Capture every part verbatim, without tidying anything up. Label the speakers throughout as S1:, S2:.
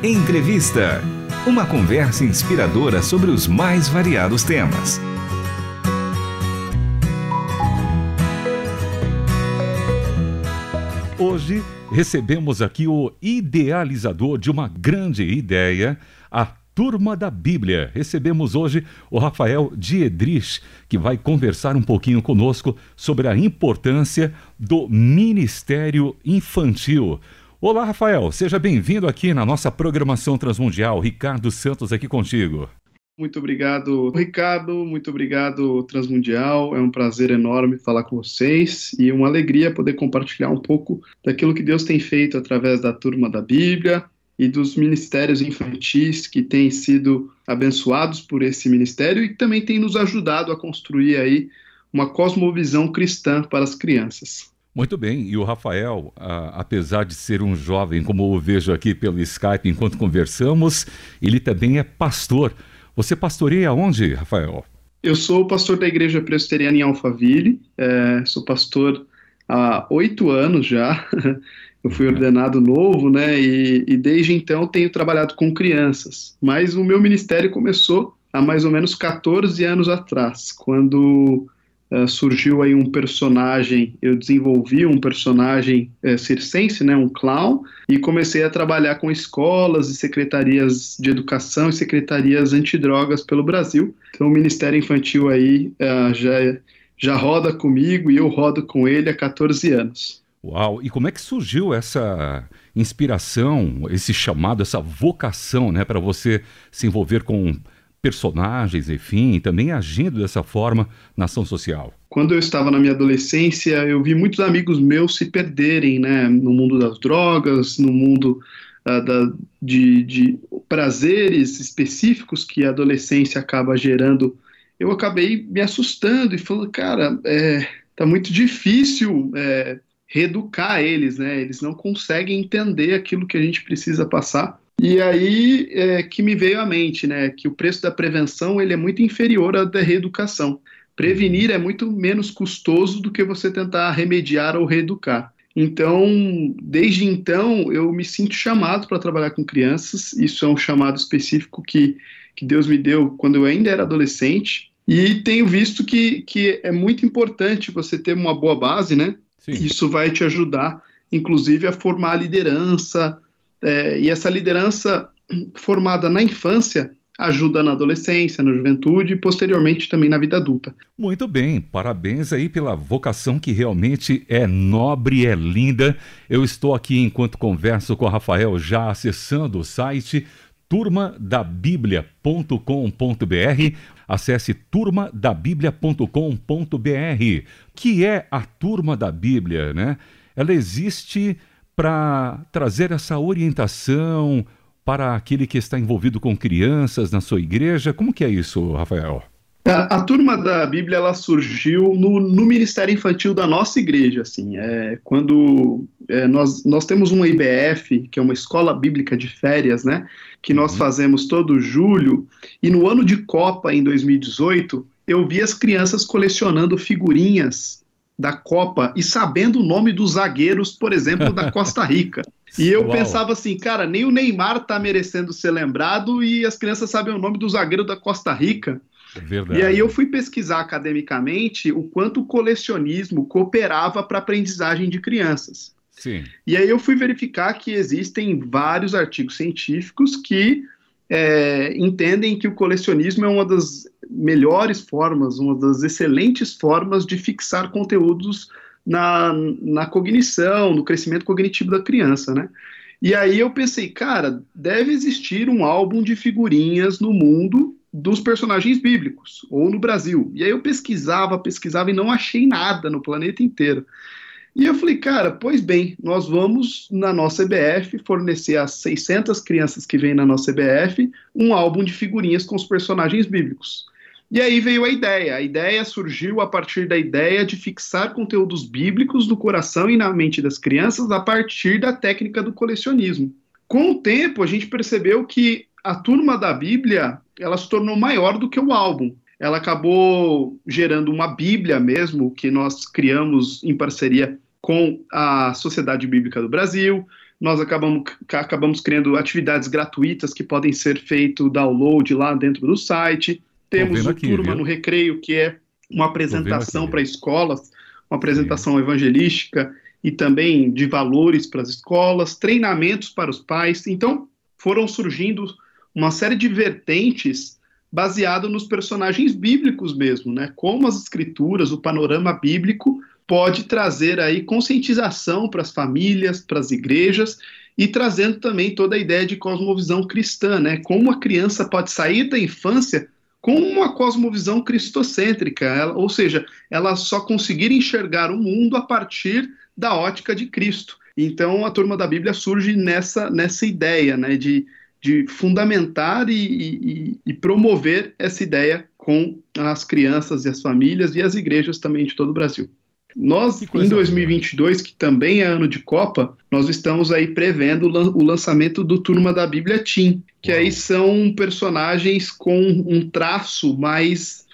S1: Entrevista. Uma conversa inspiradora sobre os mais variados temas. Hoje recebemos aqui o idealizador de uma grande ideia, a Turma da Bíblia. Recebemos hoje o Rafael Diedrich, que vai conversar um pouquinho conosco sobre a importância do Ministério Infantil. Olá, Rafael, seja bem-vindo aqui na nossa programação transmundial. Ricardo Santos aqui contigo.
S2: Muito obrigado, Ricardo, muito obrigado, Transmundial. É um prazer enorme falar com vocês e uma alegria poder compartilhar um pouco daquilo que Deus tem feito através da Turma da Bíblia e dos ministérios infantis que têm sido abençoados por esse ministério e que também têm nos ajudado a construir aí uma cosmovisão cristã para as crianças.
S1: Muito bem, e o Rafael, a, apesar de ser um jovem, como eu vejo aqui pelo Skype enquanto conversamos, ele também é pastor. Você pastoreia onde, Rafael?
S2: Eu sou pastor da Igreja Presbiteriana em Alphaville, é, sou pastor há oito anos já, eu fui ordenado novo, né, e, e desde então tenho trabalhado com crianças, mas o meu ministério começou há mais ou menos quatorze anos atrás, quando uh, surgiu aí um personagem, eu desenvolvi um personagem uh, circense, né, um clown, e comecei a trabalhar com escolas e secretarias de educação e secretarias antidrogas pelo Brasil. Então o Ministério Infantil aí uh, já, já roda comigo e eu rodo com ele há quatorze anos.
S1: Uau! E como é que surgiu essa inspiração, esse chamado, essa vocação, né, para você se envolver com personagens, enfim, e também agindo dessa forma na ação social?
S2: Quando eu estava na minha adolescência, eu vi muitos amigos meus se perderem, né, no mundo das drogas, no mundo uh, da, de, de prazeres específicos que a adolescência acaba gerando. Eu acabei me assustando e falando, cara, é, tá muito difícil é, reeducar eles, né, eles não conseguem entender aquilo que a gente precisa passar. E aí é, que me veio à mente, né, que o preço da prevenção ele é muito inferior ao da reeducação. Prevenir é muito menos custoso do que você tentar remediar ou reeducar. Então, desde então, eu me sinto chamado para trabalhar com crianças. Isso é um chamado específico que, que Deus me deu quando eu ainda era adolescente. E tenho visto que, que é muito importante você ter uma boa base, né? Sim. Isso vai te ajudar, inclusive, a formar a liderança. É, e essa liderança formada na infância ajuda na adolescência, na juventude e posteriormente também na vida adulta.
S1: Muito bem, parabéns aí pela vocação que realmente é nobre, é linda. Eu estou aqui enquanto converso com o Rafael já acessando o site turma da bíblia ponto com ponto br. Acesse turma da bíblia ponto com ponto br. Que é a Turma da Bíblia, né? Ela existe para trazer essa orientação para aquele que está envolvido com crianças na sua igreja. Como que é isso, Rafael?
S2: A, a Turma da Bíblia ela surgiu no, no Ministério Infantil da nossa igreja. Assim, é, quando é, nós, nós temos uma I B F, que é uma escola bíblica de férias, né, que nós uhum. fazemos todo julho, e no ano de Copa, em dois mil e dezoito, eu vi as crianças colecionando figurinhas da Copa e sabendo o nome dos zagueiros, por exemplo, da Costa Rica. E eu Uau. pensava assim, cara, nem o Neymar tá merecendo ser lembrado e as crianças sabem o nome do zagueiro da Costa Rica.
S1: É verdade.
S2: E aí eu fui pesquisar academicamente o quanto o colecionismo cooperava para a aprendizagem de crianças.
S1: Sim.
S2: E aí eu fui verificar que existem vários artigos científicos que é, entendem que o colecionismo é uma das melhores formas, uma das excelentes formas de fixar conteúdos na, na cognição, no crescimento cognitivo da criança, né? E aí eu pensei, cara, deve existir um álbum de figurinhas no mundo dos personagens bíblicos, ou no Brasil. E aí eu pesquisava, pesquisava e não achei nada no planeta inteiro. E eu falei, cara, pois bem, nós vamos na nossa E B F fornecer às seiscentas crianças que vêm na nossa E B F um álbum de figurinhas com os personagens bíblicos. E aí veio a ideia. A ideia surgiu a partir da ideia de fixar conteúdos bíblicos no coração e na mente das crianças a partir da técnica do colecionismo. Com o tempo, a gente percebeu que a Turma da Bíblia ela se tornou maior do que o álbum. Ela acabou gerando uma Bíblia mesmo, que nós criamos em parceria com a Sociedade Bíblica do Brasil. nós acabamos, acabamos criando atividades gratuitas que podem ser feito download lá dentro do site. Temos o
S1: aqui,
S2: Turma
S1: viu?
S2: no Recreio, que é uma apresentação para escolas, uma apresentação Sim. evangelística e também de valores para as escolas, treinamentos para os pais. Então, foram surgindo uma série de vertentes baseado nos personagens bíblicos mesmo, né? Como as escrituras, o panorama bíblico pode trazer aí conscientização para as famílias, para as igrejas, e trazendo também toda a ideia de cosmovisão cristã, né? Como a criança pode sair da infância com uma cosmovisão cristocêntrica, ela, ou seja, ela só conseguir enxergar o mundo a partir da ótica de Cristo. Então, a Turma da Bíblia surge nessa, nessa ideia, né, de, de fundamentar e, e, e promover essa ideia com as crianças e as famílias e as igrejas também de todo o Brasil. Nós, em dois mil e vinte e dois, que também é ano de Copa, nós estamos aí prevendo o lançamento do Turma da Bíblia Teen, que Uau. Aí são personagens com um traço mais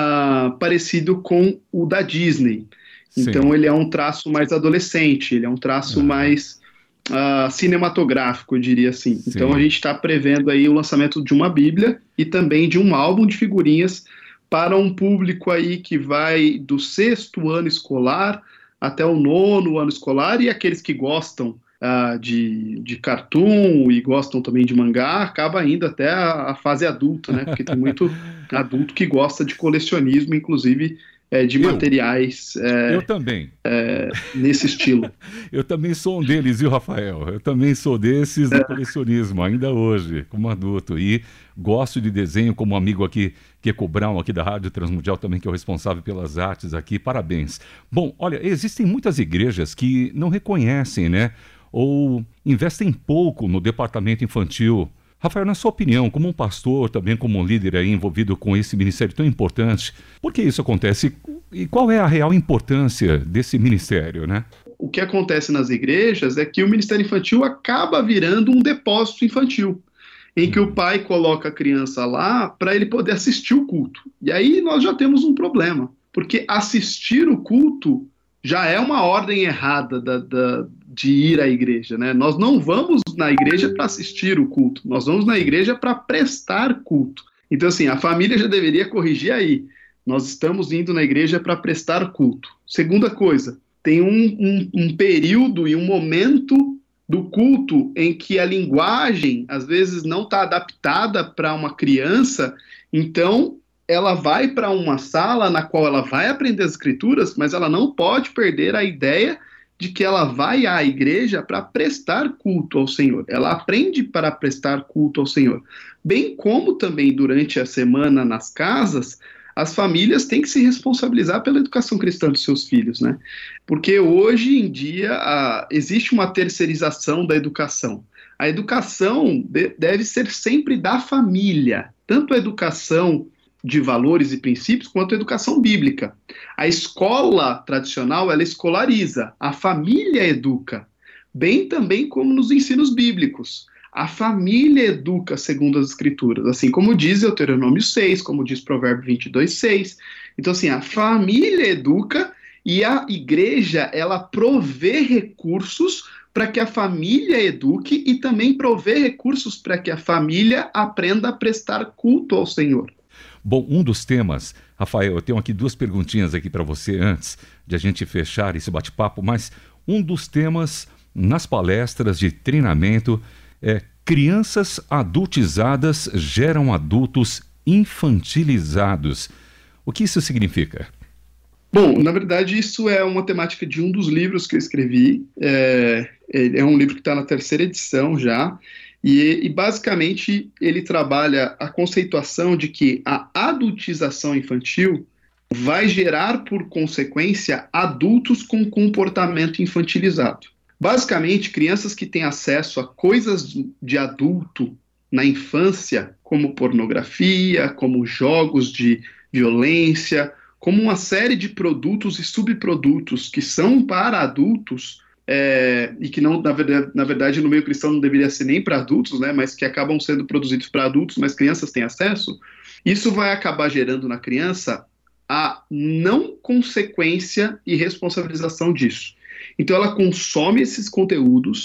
S2: uh, parecido com o da Disney. Sim. Então ele é um traço mais adolescente, ele é um traço ah. mais uh, cinematográfico, eu diria assim. Sim. Então a gente está prevendo aí o lançamento de uma Bíblia e também de um álbum de figurinhas para um público aí que vai do sexto ano escolar até o nono ano escolar, e aqueles que gostam uh, de, de cartoon e gostam também de mangá, acaba indo até a, a fase adulta, né? Porque tem muito adulto que gosta de colecionismo, inclusive é, de eu, materiais é,
S1: eu também.
S2: É, nesse estilo.
S1: Eu também sou um deles, viu, Rafael? Eu também sou desses do colecionismo, ainda hoje, como adulto. E gosto de desenho, como um amigo aqui, Keco Brown, aqui da Rádio Transmundial, também, que é o responsável pelas artes aqui. Parabéns. Bom, olha, existem muitas igrejas que não reconhecem, né? Ou investem pouco no departamento infantil. Rafael, na sua opinião, como um pastor, também como um líder aí envolvido com esse ministério tão importante, por que isso acontece e qual é a real importância desse ministério, né?
S2: O que acontece nas igrejas é que o ministério infantil acaba virando um depósito infantil, em que o pai coloca a criança lá para ele poder assistir o culto. E aí nós já temos um problema, porque assistir o culto já é uma ordem errada da, da, de ir à igreja, né? Nós não vamos na igreja para assistir o culto, nós vamos na igreja para prestar culto. Então, assim, a família já deveria corrigir aí. Nós estamos indo na igreja para prestar culto. Segunda coisa, tem um, um, um período e um momento do culto em que a linguagem, às vezes, não está adaptada para uma criança, então ela vai para uma sala na qual ela vai aprender as escrituras, mas ela não pode perder a ideia de que ela vai à igreja para prestar culto ao Senhor. Ela aprende para prestar culto ao Senhor. Bem como também durante a semana nas casas, as famílias têm que se responsabilizar pela educação cristã dos seus filhos, né? Porque hoje em dia a, existe uma terceirização da educação. A educação de, deve ser sempre da família, tanto a educação de valores e princípios, quanto a educação bíblica. A escola tradicional, ela escolariza, a família educa, bem também como nos ensinos bíblicos. A família educa segundo as escrituras, assim como diz Deuteronômio seis, como diz Provérbio vinte e dois, seis. Então, assim, a família educa e a igreja, ela provê recursos para que a família eduque e também provê recursos para que a família aprenda a prestar culto ao Senhor.
S1: Bom, um dos temas, Rafael, eu tenho aqui duas perguntinhas aqui para você antes de a gente fechar esse bate-papo, mas um dos temas nas palestras de treinamento é crianças adultizadas geram adultos infantilizados. O que isso significa?
S2: Bom, na verdade isso é uma temática de um dos livros que eu escrevi, é, é um livro que está na terceira edição já, E, e basicamente ele trabalha a conceituação de que a adultização infantil vai gerar por consequência adultos com comportamento infantilizado. Basicamente, crianças que têm acesso a coisas de adulto na infância, como pornografia, como jogos de violência, como uma série de produtos e subprodutos que são para adultos, É, e que não, na verdade, na verdade, no meio cristão não deveria ser nem para adultos, né, mas que acabam sendo produzidos para adultos, mas crianças têm acesso, isso vai acabar gerando na criança a não consequência e responsabilização disso. Então ela consome esses conteúdos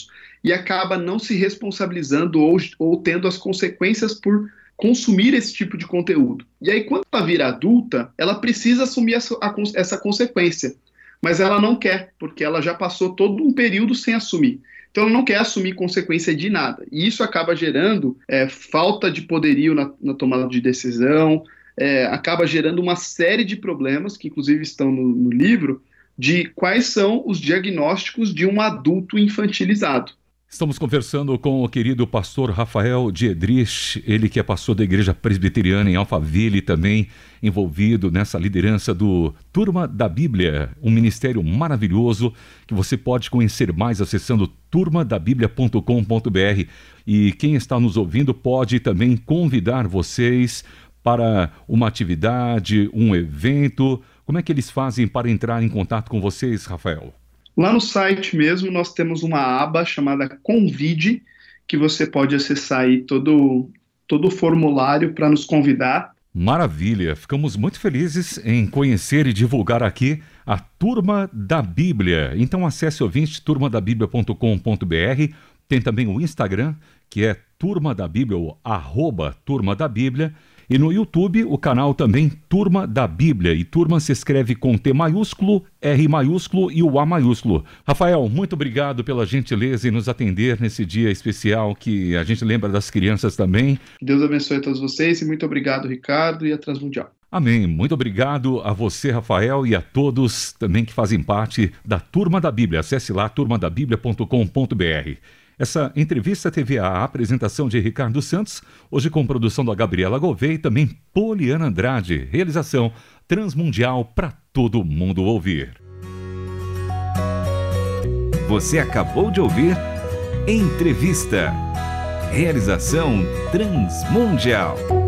S2: e acaba não se responsabilizando ou, ou tendo as consequências por consumir esse tipo de conteúdo. E aí, quando ela vira adulta, ela precisa assumir essa, a, essa consequência, mas ela não quer, porque ela já passou todo um período sem assumir. Então, ela não quer assumir consequência de nada. E isso acaba gerando é, falta de poderio na, na tomada de decisão, é, acaba gerando uma série de problemas, que inclusive estão no, no livro, de quais são os diagnósticos de um adulto infantilizado.
S1: Estamos conversando com o querido pastor Rafael Diedrich, ele que é pastor da Igreja Presbiteriana em Alphaville, também envolvido nessa liderança do Turma da Bíblia, um ministério maravilhoso que você pode conhecer mais acessando turma da bíblia ponto com ponto b r. E quem está nos ouvindo pode também convidar vocês para uma atividade, um evento. Como é que eles fazem para entrar em contato com vocês, Rafael?
S2: Lá no site mesmo nós temos uma aba chamada Convide, que você pode acessar aí todo, todo o formulário para nos convidar.
S1: Maravilha! Ficamos muito felizes em conhecer e divulgar aqui a Turma da Bíblia. Então acesse, ouvinte, turma da bíblia ponto com ponto b r. Tem também o Instagram, que é Turma da Bíblia, ou arroba Turma da Bíblia. E no YouTube, o canal também Turma da Bíblia. E Turma se escreve com T maiúsculo, R maiúsculo e o A maiúsculo. Rafael, muito obrigado pela gentileza em nos atender nesse dia especial que a gente lembra das crianças também.
S2: Deus abençoe a todos vocês e muito obrigado, Ricardo, e a Transmundial.
S1: Amém. Muito obrigado a você, Rafael, e a todos também que fazem parte da Turma da Bíblia. Acesse lá turma da bíblia ponto com ponto b r. Essa entrevista teve a apresentação de Ricardo Santos, hoje com produção da Gabriela Gouveia e também Poliana Andrade. Realização Transmundial para todo mundo ouvir.
S3: Você acabou de ouvir Entrevista. Realização Transmundial.